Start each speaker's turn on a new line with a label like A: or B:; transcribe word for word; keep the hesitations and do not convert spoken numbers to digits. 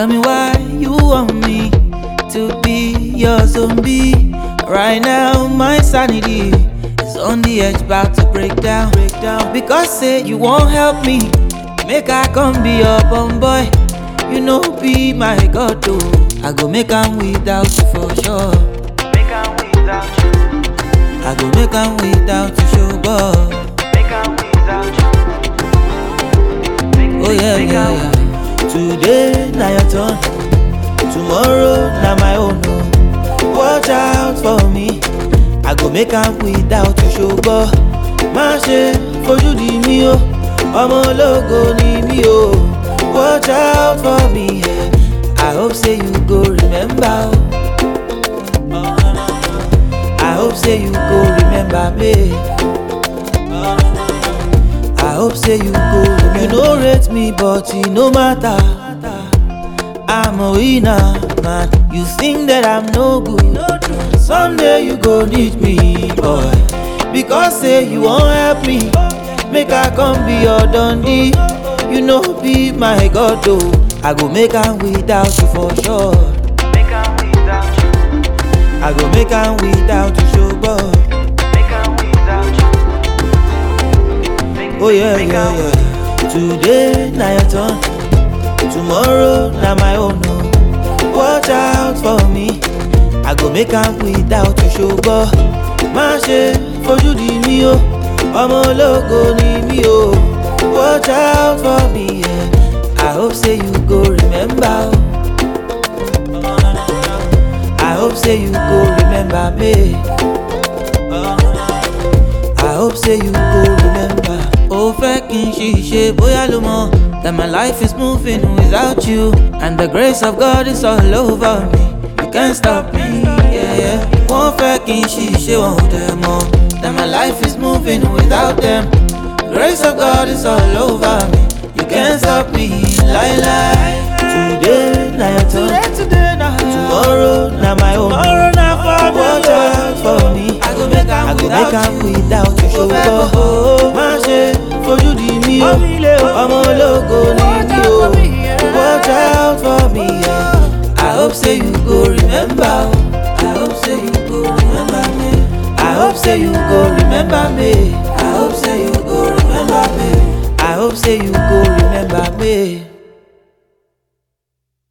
A: Tell me why you want me to be your zombie. Right now my sanity is on the edge, about to break down, break down. Because say you won't help me, make I come be your bum boy. You know be my god though, I go make am without you for sure.
B: Make am without you.
A: I go make am without you, show boy.
B: Make am without you. Make,
A: Oh yeah,
B: make
A: yeah,
B: am-
A: yeah. Today na your turn, tomorrow na my own. Oh. Watch out for me, I go make am without you, show boy. Má ṣe fojú di mí o, ọmọ ológo ni mí o. Watch out for me, yeah. I hope say you go remember. Oh. I hope say you go remember me. I hope say you go remember. You no rate me, but it no matter. I'm a winner, man. You think that I'm no good. Someday you go need me, boy. Because say you won't help me, make I come be your dundee. You know be my god though, I go make am without you for sure.
B: Make am without you.
A: I go make am without you, show boy.
B: Make am without you. Make,
A: Oh yeah,
B: make
A: yeah,
B: am-
A: yeah. Today na your turn, tomorrow na my own. Oh. Watch out for me, I go make am without you, show boy. Má ṣe fojú di mí o, ọmọ ológo ni mí o. Watch out for me, yeah. I hope say you go remember. Oh. I hope say you go remember me. I hope say you go remember. Oh, fẹ́ kí n ṣiṣẹ́ bóyá ló mọ̀ that my life is moving without you, and the grace of God is all over me. You can't stop me, yeah, yeah. Wọ́n fẹ́ kí n ṣiṣẹ́ wọn ò dẹ̀ mọ̀ that my life is moving without them. Grace of God is all over me. You can't stop me, lie, lie. Today, na your turn.
B: Today na
A: Tomorrow, na my own.
B: Tomorrow na for me.
A: Watch out for me.
B: I go make am
A: I go
B: without
A: make am
B: you.
A: without you, show boy. Má ṣe fojú di mí o, ọmọ ológo ni mí o. Watch out for me, yeah. I hope say you go remember. I hope say you go remember me. I hope say you go remember me. I hope say you go remember me. I hope say you go remember me.